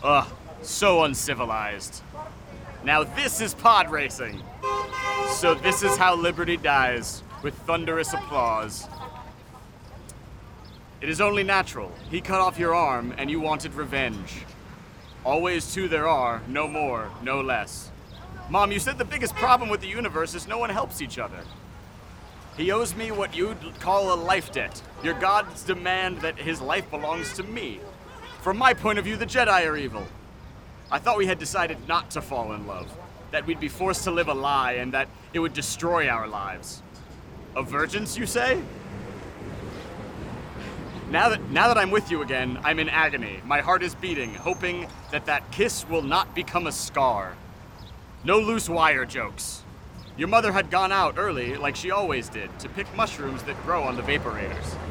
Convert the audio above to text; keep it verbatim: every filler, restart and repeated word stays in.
Ugh, so uncivilized. Now this is pod racing. So this is how liberty dies, with thunderous applause. It is only natural. He cut off your arm, and you wanted revenge. Always two there are, no more, no less. Mom, you said the biggest problem with the universe is no one helps each other. He owes me what you'd call a life debt. Your gods demand that his life belongs to me. From my point of view, the Jedi are evil. I thought we had decided not to fall in love, that we'd be forced to live a lie, and that it would destroy our lives. A virgins, you say? Now that, now that I'm with you again, I'm in agony. My heart is beating, hoping that that kiss will not become a scar. No loose wire jokes. Your mother had gone out early, like she always did, to pick mushrooms that grow on the vaporators.